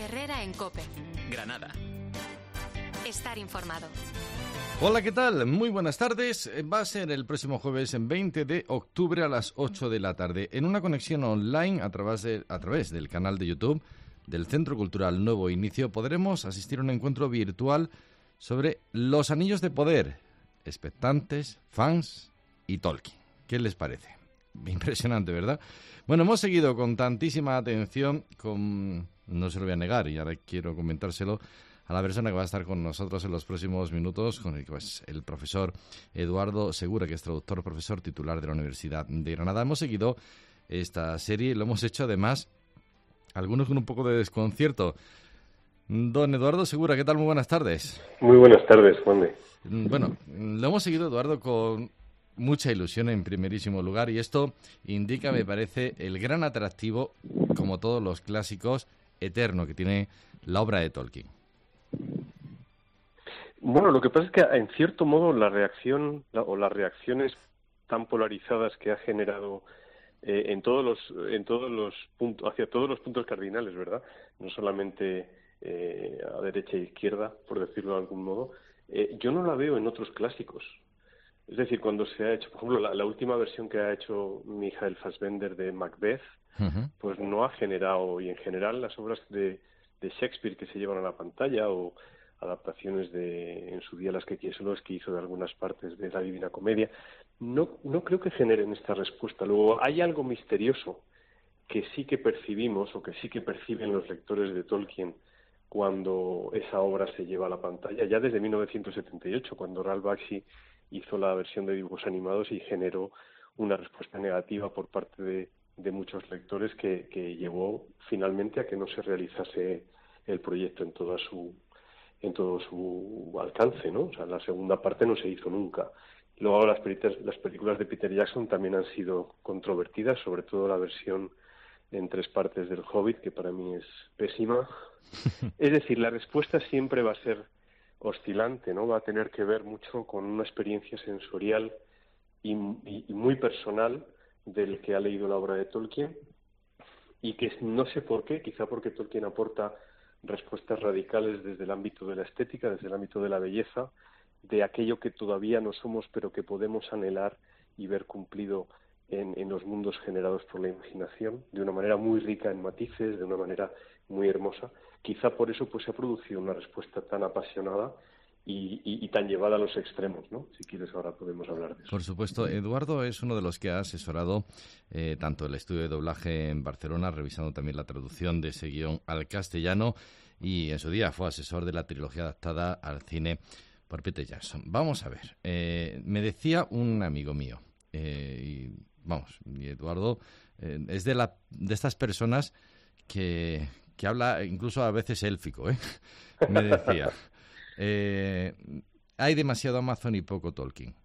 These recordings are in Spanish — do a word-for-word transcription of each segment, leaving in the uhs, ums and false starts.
Herrera en COPE. Granada. Estar informado. Hola, ¿qué tal? Muy buenas tardes. Va a ser el próximo jueves, veinte de octubre a las ocho de la tarde, en una conexión online a través, de, a través del canal de YouTube del Centro Cultural Nuevo Inicio. Podremos asistir a un encuentro virtual sobre los anillos de poder, expectantes, fans y Tolkien. ¿Qué les parece? Impresionante, ¿verdad? Bueno, hemos seguido con tantísima atención, con, no se lo voy a negar, y ahora quiero comentárselo a la persona que va a estar con nosotros en los próximos minutos, con el, pues, el profesor Eduardo Segura, que es traductor, profesor titular de la Universidad de Granada. Hemos seguido esta serie y lo hemos hecho además, algunos con un poco de desconcierto. Don Eduardo Segura, ¿qué tal? Muy buenas tardes. Muy buenas tardes, Juan de. Bueno, lo hemos seguido, Eduardo, con mucha ilusión en primerísimo lugar, y esto indica, me parece, el gran atractivo, como todos los clásicos, eterno que tiene la obra de Tolkien. Bueno, lo que pasa es que en cierto modo la reacción la, o las reacciones tan polarizadas que ha generado eh, en todos los en todos los puntos hacia todos los puntos cardinales, ¿verdad? No solamente eh, a derecha e izquierda, por decirlo de algún modo. Eh, yo no la veo en otros clásicos. Es decir, cuando se ha hecho, por ejemplo, la, la última versión que ha hecho Michael Fassbender de Macbeth, uh-huh. pues no ha generado, y en general las obras de, de Shakespeare que se llevan a la pantalla, o adaptaciones de, en su día, las que Kieslowski hizo de algunas partes de la Divina Comedia, no, no creo que generen esta respuesta. Luego, hay algo misterioso que sí que percibimos, o que sí que perciben los lectores de Tolkien cuando esa obra se lleva a la pantalla, ya desde mil novecientos setenta y ocho, cuando Ralph Bakshi hizo la versión de dibujos animados y generó una respuesta negativa por parte de, de muchos lectores que, que llevó finalmente a que no se realizase el proyecto en toda su en todo su alcance, ¿no? O sea, la segunda parte no se hizo nunca. Luego las, las películas de Peter Jackson también han sido controvertidas, sobre todo la versión en tres partes del Hobbit, que para mí es pésima. Es decir, la respuesta siempre va a ser oscilante, ¿no? Va a tener que ver mucho con una experiencia sensorial y, y, y muy personal del que ha leído la obra de Tolkien, y que no sé por qué, quizá porque Tolkien aporta respuestas radicales desde el ámbito de la estética, desde el ámbito de la belleza, de aquello que todavía no somos, pero que podemos anhelar y ver cumplido en, en los mundos generados por la imaginación, de una manera muy rica en matices, de una manera muy hermosa. Quizá por eso pues se ha producido una respuesta tan apasionada y, y, y tan llevada a los extremos, ¿no? Si quieres, ahora podemos hablar de eso. Por supuesto. Eduardo es uno de los que ha asesorado eh, tanto el estudio de doblaje en Barcelona, revisando también la traducción de ese guión al castellano, y en su día fue asesor de la trilogía adaptada al cine por Peter Jackson. Vamos a ver, eh, me decía un amigo mío, eh, y vamos, y Eduardo eh, es de, la, de estas personas que, que habla incluso a veces élfico, ¿eh? Me decía, eh, hay demasiado Amazon y poco Tolkien.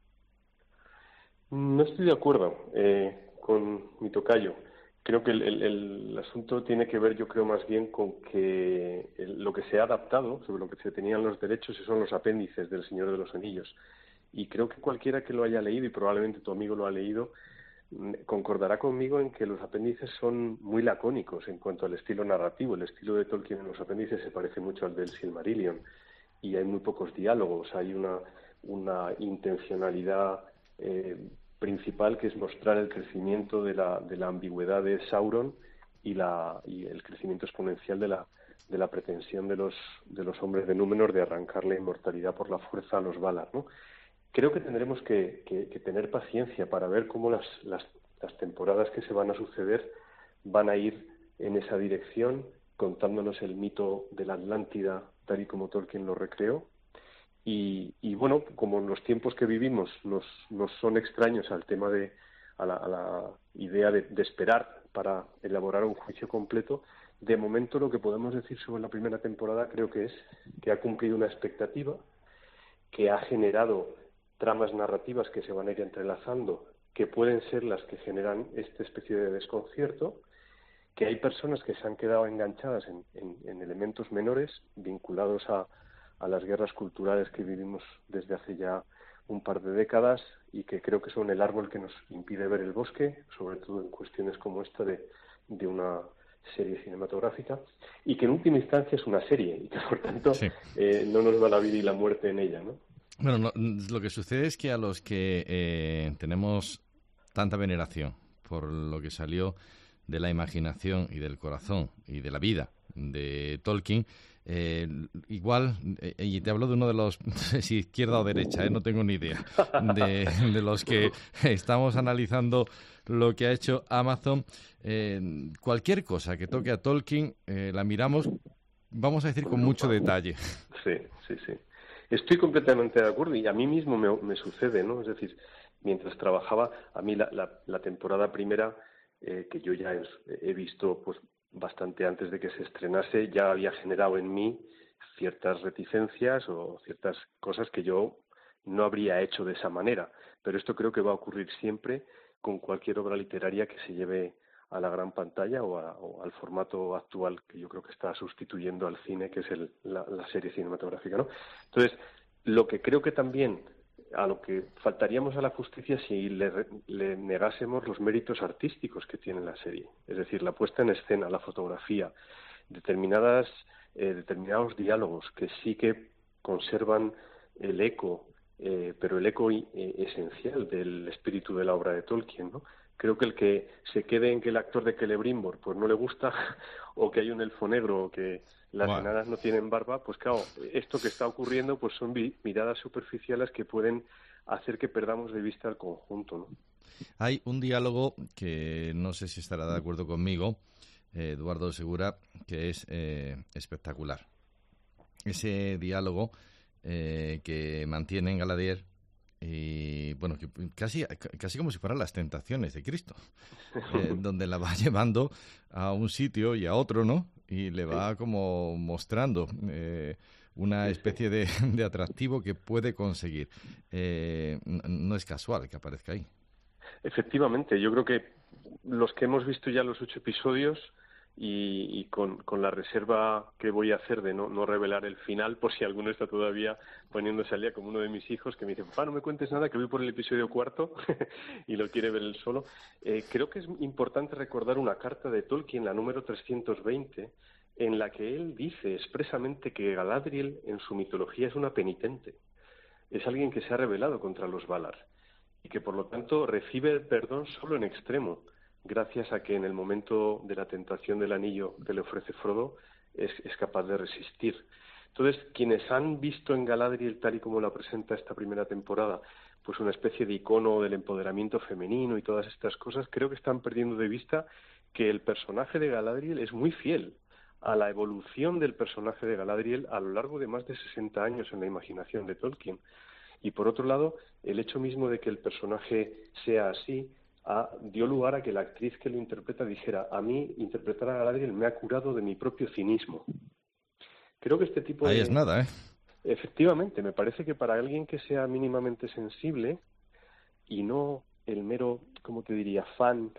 No estoy de acuerdo eh, con mi tocayo. Creo que el, el, el asunto tiene que ver, yo creo, más bien con que el, lo que se ha adaptado, sobre lo que se tenían los derechos, son los apéndices del Señor de los Anillos. Y creo que cualquiera que lo haya leído, y probablemente tu amigo lo ha leído, concordará conmigo en que los apéndices son muy lacónicos en cuanto al estilo narrativo. El estilo de Tolkien en los apéndices se parece mucho al del Silmarillion, y hay muy pocos diálogos, hay una, una intencionalidad eh, principal, que es mostrar el crecimiento de la, de la ambigüedad de Sauron y, la, y el crecimiento exponencial de la, de la pretensión de los, de los hombres de Númenor de arrancar la inmortalidad por la fuerza a los Valar, ¿no? Creo que tendremos que, que, que tener paciencia para ver cómo las, las, las temporadas que se van a suceder van a ir en esa dirección, contándonos el mito de la Atlántida tal y como Tolkien lo recreó. Y, y bueno, como en los tiempos que vivimos nos, nos son extraños al tema de, a la, a la idea de, de esperar para elaborar un juicio completo, de momento lo que podemos decir sobre la primera temporada creo que es que ha cumplido una expectativa, que ha generado tramas narrativas que se van a ir entrelazando, que pueden ser las que generan esta especie de desconcierto, que hay personas que se han quedado enganchadas en, en, en elementos menores vinculados a a las guerras culturales que vivimos desde hace ya un par de décadas, y que creo que son el árbol que nos impide ver el bosque, sobre todo en cuestiones como esta de, de una serie cinematográfica y que en última instancia es una serie y que por tanto Sí. eh, no nos va la vida y la muerte en ella, ¿no? Bueno, no, lo que sucede es que a los que eh, tenemos tanta veneración por lo que salió de la imaginación y del corazón y de la vida de Tolkien, eh, igual, eh, y te hablo de uno de los, no sé si izquierda o derecha, eh, no tengo ni idea, de, de los que estamos analizando lo que ha hecho Amazon, eh, cualquier cosa que toque a Tolkien eh, la miramos, vamos a decir, con mucho detalle. Sí, sí, sí. Estoy completamente de acuerdo y a mí mismo me, me sucede, ¿no? Es decir, mientras trabajaba, a mí la, la, la temporada primera, eh, que yo ya he, he visto pues bastante antes de que se estrenase, ya había generado en mí ciertas reticencias o ciertas cosas que yo no habría hecho de esa manera. Pero esto creo que va a ocurrir siempre con cualquier obra literaria que se lleve a la gran pantalla o, a, o al formato actual que yo creo que está sustituyendo al cine, que es el, la, la serie cinematográfica, ¿no? Entonces, lo que creo que también a lo que faltaríamos a la justicia si le, le negásemos los méritos artísticos que tiene la serie, es decir, la puesta en escena, la fotografía, determinadas eh, determinados diálogos que sí que conservan el eco, eh, pero el eco eh, esencial del espíritu de la obra de Tolkien, ¿no? Creo que el que se quede en que el actor de Celebrimbor pues no le gusta, o que hay un elfo negro, o que las Wow. enanas no tienen barba, pues claro, esto que está ocurriendo pues son vi- miradas superficiales que pueden hacer que perdamos de vista el conjunto, ¿no? Hay un diálogo que no sé si estará de acuerdo conmigo, eh, Eduardo Segura, que es eh, espectacular. Ese diálogo eh, que mantienen Galadriel y bueno, que casi casi como si fueran las tentaciones de Cristo, eh, donde la va llevando a un sitio y a otro, ¿no? Y le va como mostrando eh, una especie de, de atractivo que puede conseguir. Eh, no es casual que aparezca ahí. Efectivamente, yo creo que los que hemos visto ya los ocho episodios y, y con, con la reserva que voy a hacer de no, no revelar el final, por si alguno está todavía poniéndose al día, como uno de mis hijos que me dice, papá, no me cuentes nada, que voy por el episodio cuarto y lo quiere ver él solo. Eh, creo que es importante recordar una carta de Tolkien, la número trescientos veinte, en la que él dice expresamente que Galadriel en su mitología es una penitente, es alguien que se ha rebelado contra los Valar y que por lo tanto recibe el perdón solo en extremo, gracias a que en el momento de la tentación del anillo que le ofrece Frodo es, es capaz de resistir. Entonces, quienes han visto en Galadriel, tal y como la presenta esta primera temporada, pues una especie de icono del empoderamiento femenino y todas estas cosas, creo que están perdiendo de vista que el personaje de Galadriel es muy fiel a la evolución del personaje de Galadriel a lo largo de más de sesenta años en la imaginación de Tolkien. Y por otro lado, el hecho mismo de que el personaje sea así a, dio lugar a que la actriz que lo interpreta dijera, a mí interpretar a Galadriel me ha curado de mi propio cinismo. Creo que este tipo Ahí de... es nada, ¿eh? Efectivamente, me parece que para alguien que sea mínimamente sensible y no el mero, como te diría, fan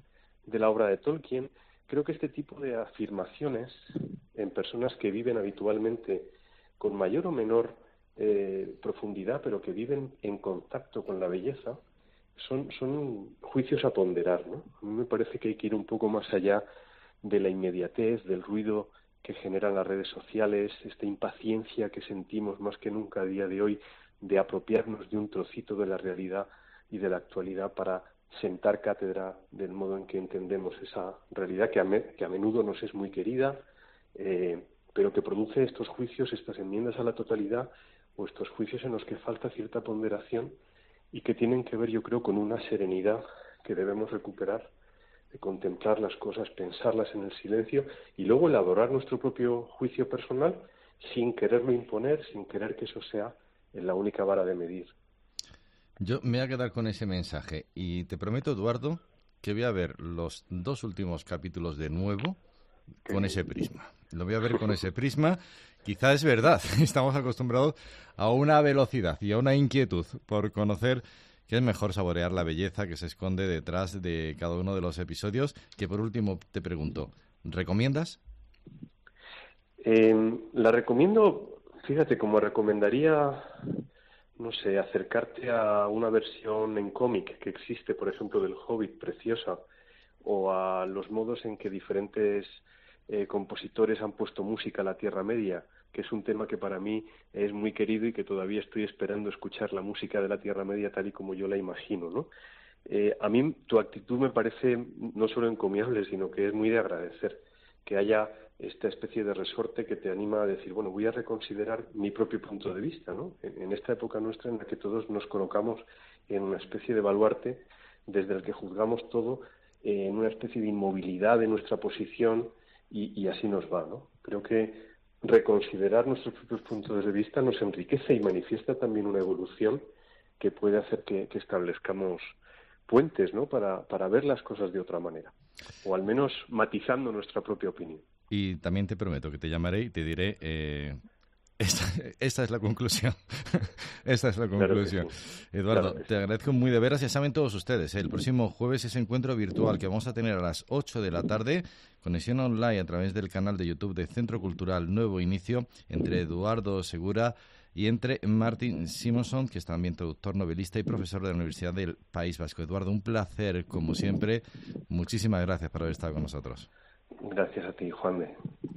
de la obra de Tolkien, creo que este tipo de afirmaciones en personas que viven habitualmente con mayor o menor Eh, profundidad, pero que viven en contacto con la belleza, son, son juicios a ponderar, ¿no? A mí me parece que hay que ir un poco más allá de la inmediatez, del ruido que generan las redes sociales, esta impaciencia que sentimos más que nunca a día de hoy de apropiarnos de un trocito de la realidad y de la actualidad para sentar cátedra del modo en que entendemos esa realidad que a, me, que a menudo nos es muy querida, eh, pero que produce estos juicios, estas enmiendas a la totalidad o estos juicios en los que falta cierta ponderación y que tienen que ver, yo creo, con una serenidad que debemos recuperar, de contemplar las cosas, pensarlas en el silencio y luego elaborar nuestro propio juicio personal sin quererlo imponer, sin querer que eso sea la única vara de medir. Yo me voy a quedar con ese mensaje y te prometo, Eduardo, que voy a ver los dos últimos capítulos de nuevo con ese prisma. Lo voy a ver con ese prisma. Quizá es verdad, estamos acostumbrados a una velocidad y a una inquietud por conocer que es mejor saborear la belleza que se esconde detrás de cada uno de los episodios. Que por último te pregunto, ¿recomiendas? Eh, la recomiendo, fíjate, como recomendaría, no sé, acercarte a una versión en cómic que existe, por ejemplo, del Hobbit, preciosa, o a los modos en que diferentes eh, compositores han puesto música a la Tierra Media, que es un tema que para mí es muy querido y que todavía estoy esperando escuchar la música de la Tierra Media tal y como yo la imagino, ¿no? Eh, a mí tu actitud me parece no solo encomiable, sino que es muy de agradecer que haya esta especie de resorte que te anima a decir, bueno, voy a reconsiderar mi propio punto de vista, ¿no? En, en esta época nuestra en la que todos nos colocamos en una especie de baluarte desde el que juzgamos todo, eh, en una especie de inmovilidad de nuestra posición y, y así nos va, ¿no? Creo que reconsiderar nuestros propios puntos de vista nos enriquece y manifiesta también una evolución que puede hacer que, que establezcamos puentes, ¿no? Para, para ver las cosas de otra manera, o al menos matizando nuestra propia opinión. Y también te prometo que te llamaré y te diré, eh, esta, esta es la conclusión, esta es la conclusión. Claro sí. Eduardo, claro te sí. agradezco muy de veras, ya saben todos ustedes, ¿eh? El próximo jueves ese encuentro virtual que vamos a tener a las ocho de la tarde, conexión online a través del canal de YouTube de Centro Cultural Nuevo Inicio, entre Eduardo Segura y entre Martin Simonson, que es también traductor, novelista y profesor de la Universidad del País Vasco. Eduardo, un placer, como siempre. Muchísimas gracias por haber estado con nosotros. Gracias a ti, Juanme.